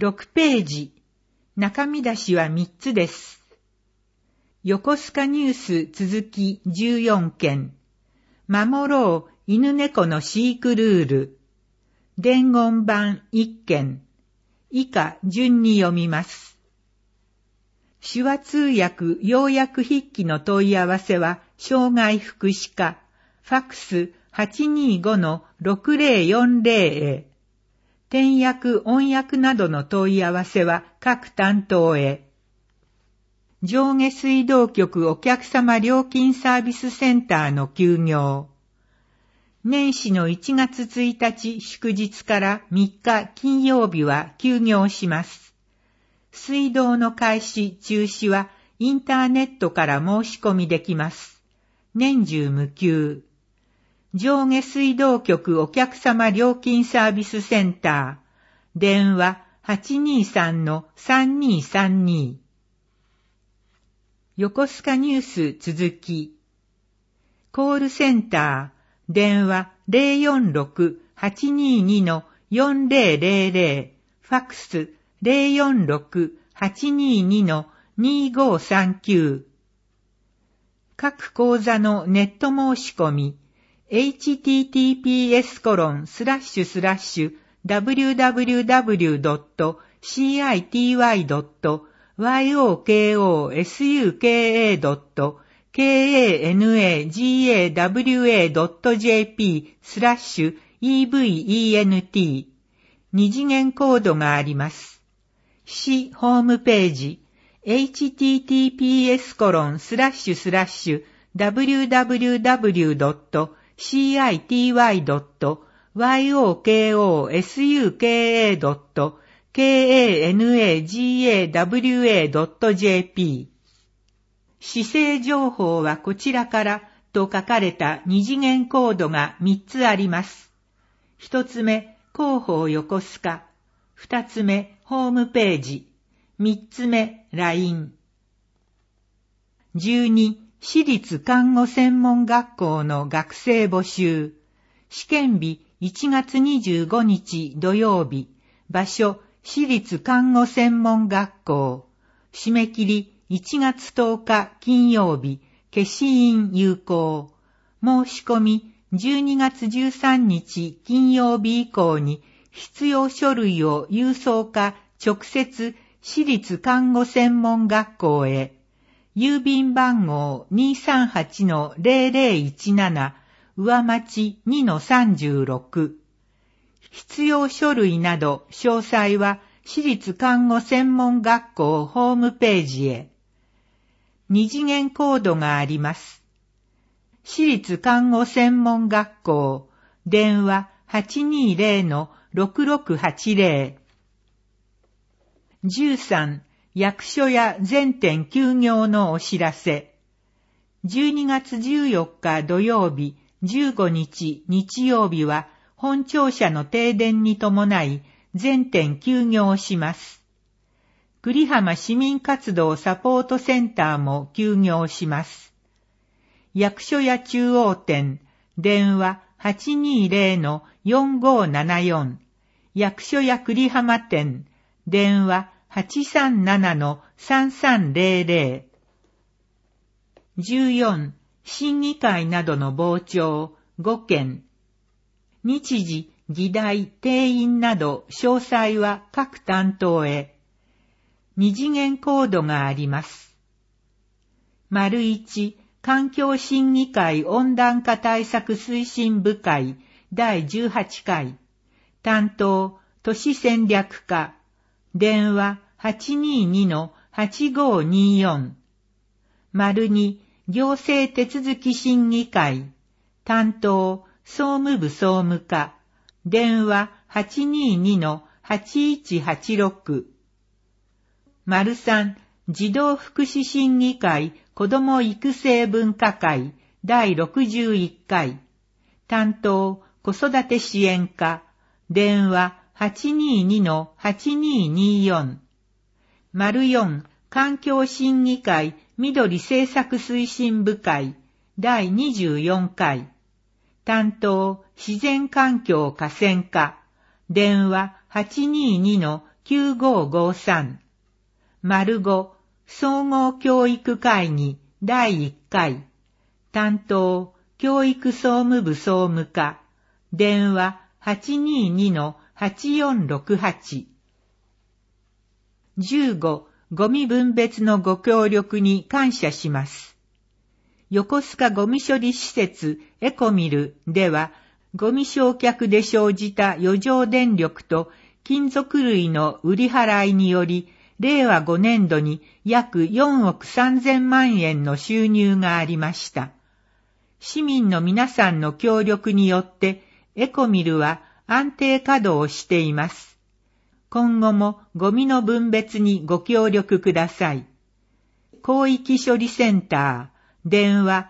6ページ。中見出しは3つです。横須賀ニュース続き14件。守ろう犬猫の飼育ルール。伝言版1件。以下順に読みます。手話通訳要約筆記の問い合わせは、障害福祉課、ファックス 825-6040 へ。転訳音訳などの問い合わせは各担当へ。上下水道局お客様料金サービスセンターの休業。年始の1月1日祝日から3日金曜日は休業します。水道の開始中止はインターネットから申し込みできます。年中無休。上下水道局お客様料金サービスセンター。電話 823-3232。横須賀ニュース続き。コールセンター。電話 046-822-4000。ファックス 046-822-2539。各講座のネット申し込み。https://www.citosuka.wakosuka.jp/event 二次元コードがあります。市ホームページ https://www.citosuka.wakosuka.jp 市政情報はこちらからと書かれた二次元コードが3つあります。1つ目、広報横須賀。2つ目、ホームページ。3つ目、LINE。12、私立看護専門学校の学生募集。試験日1月25日土曜日。場所、私立看護専門学校。締め切り1月10日金曜日。消印有効。申し込み12月13日金曜日以降に必要書類を郵送か直接私立看護専門学校へ。郵便番号 238-0017 上町 2-36。必要書類など詳細は私立看護専門学校ホームページへ。二次元コードがあります。私立看護専門学校。電話 820-6680。13、役所や全店休業のお知らせ。12月14日土曜日、15日日曜日は本庁舎の停電に伴い全店休業します。栗浜市民活動サポートセンターも休業します。役所や中央店、電話 820-4574。役所や栗浜店、電話 837-3300。14、審議会などの傍聴5件。日時、議題、定員など詳細は各担当へ。二次元コードがあります。1、環境審議会温暖化対策推進部会第18回。担当、都市戦略課。電話 822-8524。2、行政手続き審議会。担当、総務部総務課。電話 822-8186。3、児童福祉審議会子ども育成分科会第61回。担当、子育て支援課。電話 822-8224。4、環境審議会緑政策推進部会第24回。担当、自然環境河川課。電話 9553。5総合教育会議第1回。担当教育総務部総務課。電話 822-8468。15ゴミ分別のご協力に感謝します。横須賀ゴミ処理施設エコミルでは、ゴミ焼却で生じた余剰電力と金属類の売り払いにより、令和5年度に約4億3000万円の収入がありました。市民の皆さんの協力によって、エコミルは安定稼働しています。今後もゴミの分別にご協力ください。広域処理センター、電話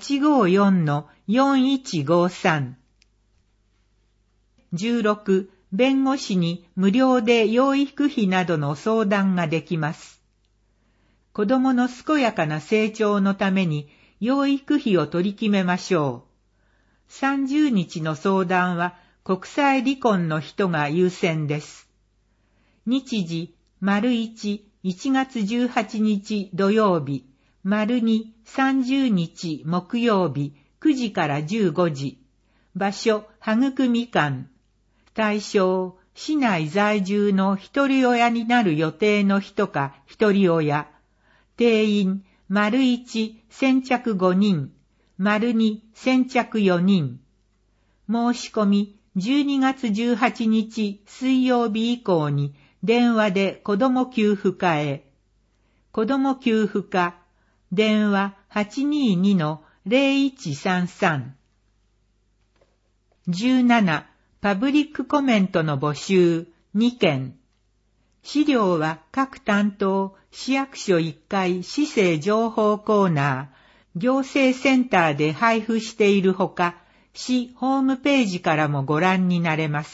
854-4153。16弁護士に無料で養育費などの相談ができます。子供の健やかな成長のために養育費を取り決めましょう。30日の相談は国際離婚の人が優先です。日時、1、1月18日土曜日、2、30日木曜日、9時から15時。場所、育み館。対象、市内在住の一人親になる予定の人か一人親。定員、1、先着5人、2、先着4人。申し込み、12月18日水曜日以降に電話で子ども給付課へ。子ども給付課、電話 822-0133。17パブリックコメントの募集2件。資料は各担当市役所1階市政情報コーナー、行政センターで配布しているほか、市ホームページからもご覧になれます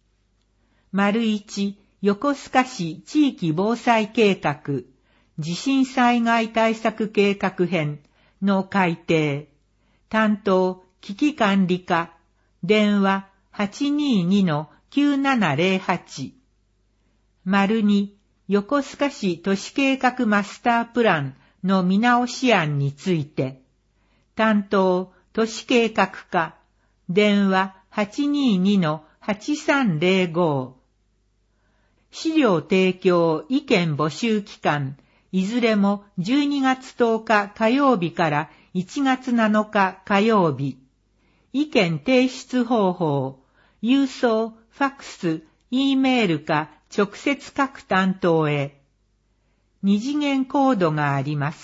。1、横須賀市地域防災計画、地震災害対策計画編の改定。担当危機管理課、電話822-9708。2、横須賀市都市計画マスタープランの見直し案について。担当都市計画課、電話 822-8305。資料提供意見募集期間、いずれも12月10日火曜日から1月7日火曜日。意見提出方法、郵送、ファックス、Eメールか直接各担当へ。2次元コードがあります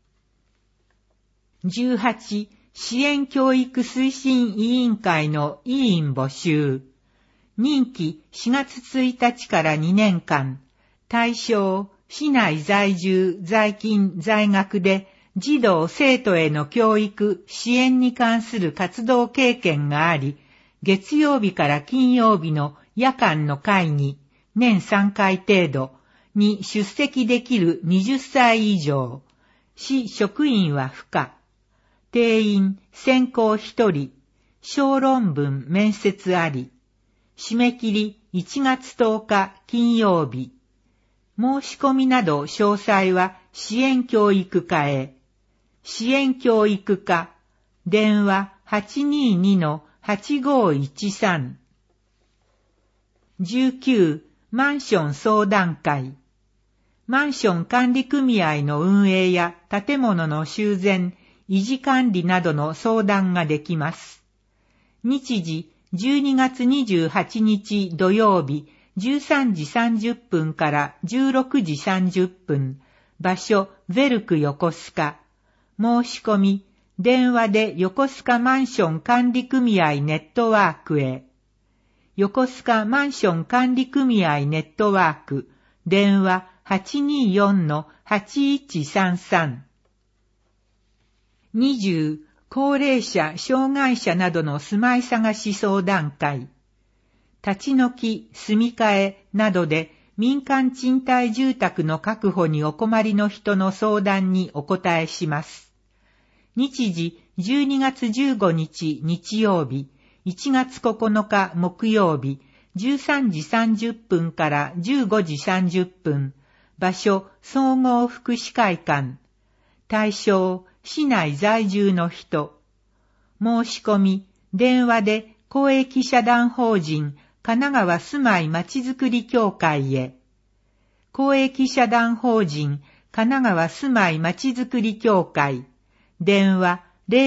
。18、支援教育推進委員会の委員募集。任期4月1日から2年間。対象、市内在住、在勤、在学で、児童生徒への教育、支援に関する活動経験があり、月曜日から金曜日の夜間の会議、年3回程度に出席できる20歳以上。市職員は不可。定員、選考1人。小論文、面接あり。締め切り1月10日金曜日。申し込みなど詳細は支援教育課へ。支援教育課、電話 822-8513。19、マンション相談会。マンション管理組合の運営や建物の修繕、維持管理などの相談ができます。日時、12月28日土曜日、13時30分から16時30分。場所、ヴェルク横須賀。申し込み、電話で横須賀マンション管理組合ネットワークへ。横須賀マンション管理組合ネットワーク、電話 824-8133。20、高齢者、障害者などの住まい探し相談会。立ち退き、住み替えなどで民間賃貸住宅の確保にお困りの人の相談にお答えします。日時12月15日日曜日、1月9日木曜日、 13時30分から15時30分、場所、総合福祉会館。対象、市内在住の人。申し込み、電話で公益社団法人神奈川住まいまちづくり協会へ。公益社団法人神奈川住まいまちづくり協会。電話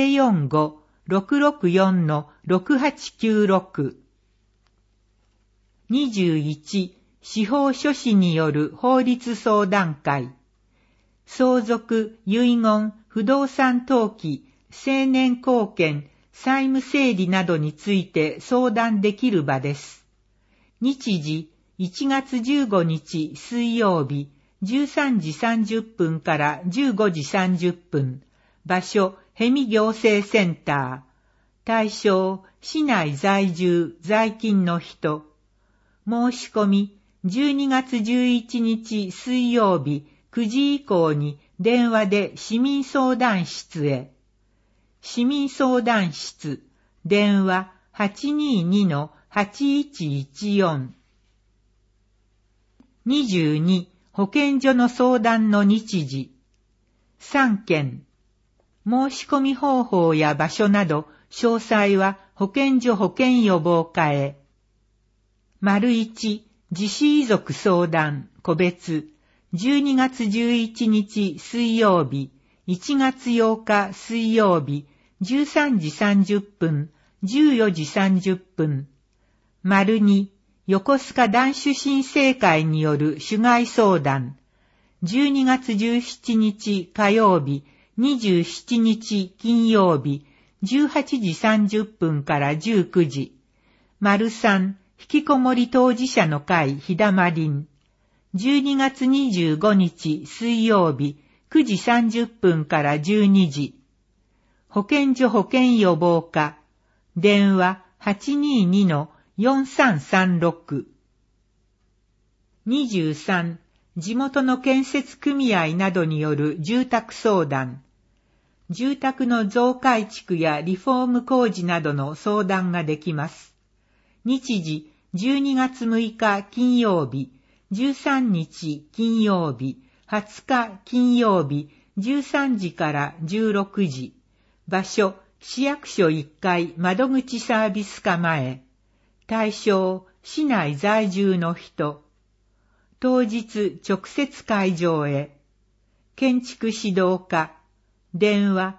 045-664-6896。21、司法書士による法律相談会。相続、遺言、不動産登記、成年後見、債務整理などについて相談できる場です。日時、1月15日水曜日、13時30分から15時30分。場所、氷見行政センター。対象、市内在住、在勤の人。申し込み、12月11日水曜日9時以降に電話で市民相談室へ。市民相談室、電話 822-8114。22、保健所の相談の日時。3件。申し込み方法や場所など、詳細は保健所保健予防課へ。1、自死遺族相談、個別、12月11日水曜日、1月8日水曜日、13時30分、14時30分。2、横須賀男子新生会による主害相談、12月17日火曜日、27日金曜日、18時30分から19時。3、引きこもり当事者の会ひだまりん。12月25日水曜日9時30分から12時。保健所保健予防課。電話 822-4336。23、地元の建設組合などによる住宅相談。住宅の増改築やリフォーム工事などの相談ができます。日時、12月6日金曜日、13日金曜日、20日金曜日、13時から16時。場所、市役所1階窓口サービス課前。対象、市内在住の人。当日直接会場へ。建築指導課。電話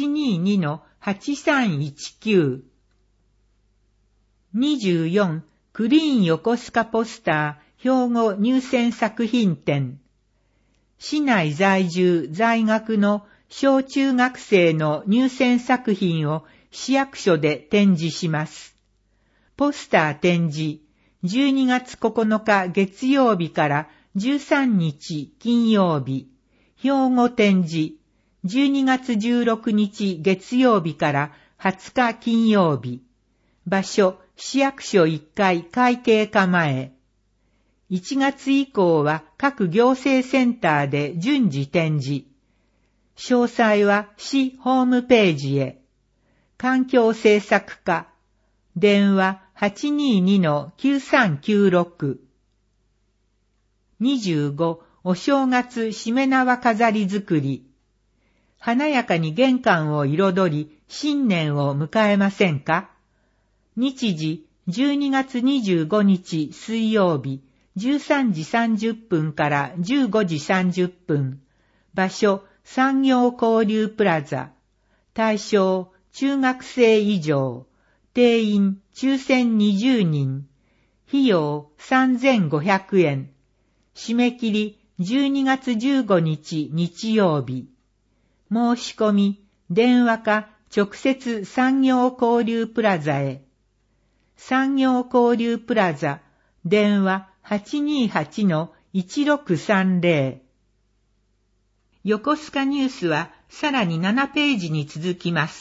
822-8319。24、クリーン横須賀ポスター兵庫入選作品展。市内在住在学の小中学生の入選作品を市役所で展示します。ポスター展示、12月9日月曜日から13日金曜日。兵庫展示、12月16日月曜日から20日金曜日。場所、市役所1階会計課前。1月以降は各行政センターで順次展示。詳細は市ホームページへ。環境政策課。電話 822-9396。25、お正月しめ縄飾り作り。華やかに玄関を彩り、新年を迎えませんか？日時、12月25日水曜日、13時30分から15時30分。場所、産業交流プラザ。対象、中学生以上。定員、抽選20人。費用、3500円。締め切り、12月15日日曜日。申し込み、電話か直接産業交流プラザへ。産業交流プラザ、電話 828-1630。横須賀ニュースはさらに7ページに続きます。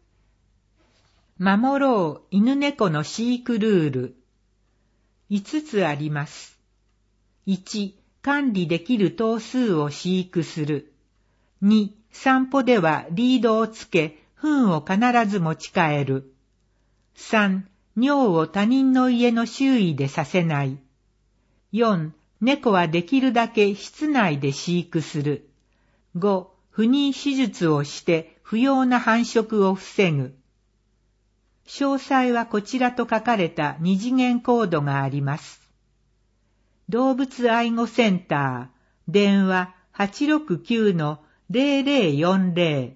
守ろう犬猫の飼育ルール。5つあります。1、管理できる頭数を飼育する。2、散歩ではリードをつけ、糞を必ず持ち帰る。3、 尿を他人の家の周囲でさせない。4、猫はできるだけ室内で飼育する。5、不妊手術をして不要な繁殖を防ぐ。詳細はこちらと書かれた2次元コードがあります。動物愛護センター、電話 869-0040。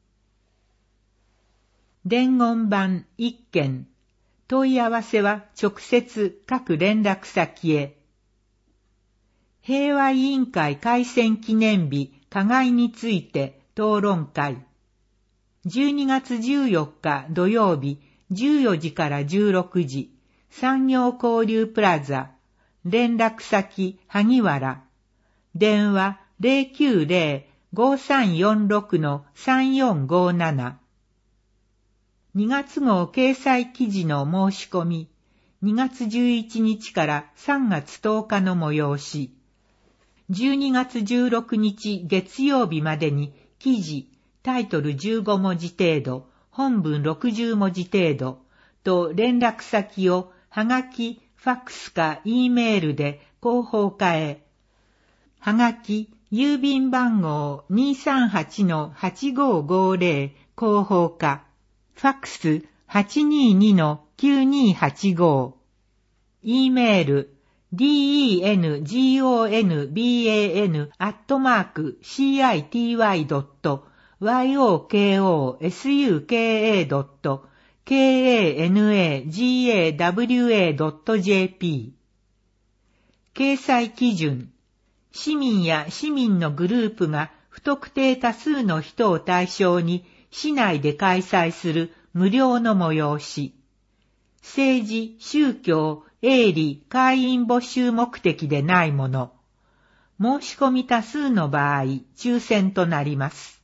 伝言板1件。問い合わせは直接各連絡先へ。平和委員会開戦記念日加害について討論会。12月14日土曜日14時から16時、産業交流プラザ。連絡先萩原。電話 090-5346-3457。2月号掲載記事の申し込み。2月11日から3月10日の催し。12月16日月曜日までに記事、タイトル15文字程度、本文60文字程度と連絡先をはがき、ファックスか E メールで広報課へ。はがき、郵便番号 238-8550 広報課。ファックス 822-9285。E メール、dengombie@city.yokosuka.kanaga.jp。掲載基準。市民や市民のグループが不特定多数の人を対象に市内で開催する無料の催し。政治、宗教、営利、会員募集目的でないもの。申し込み多数の場合、抽選となります。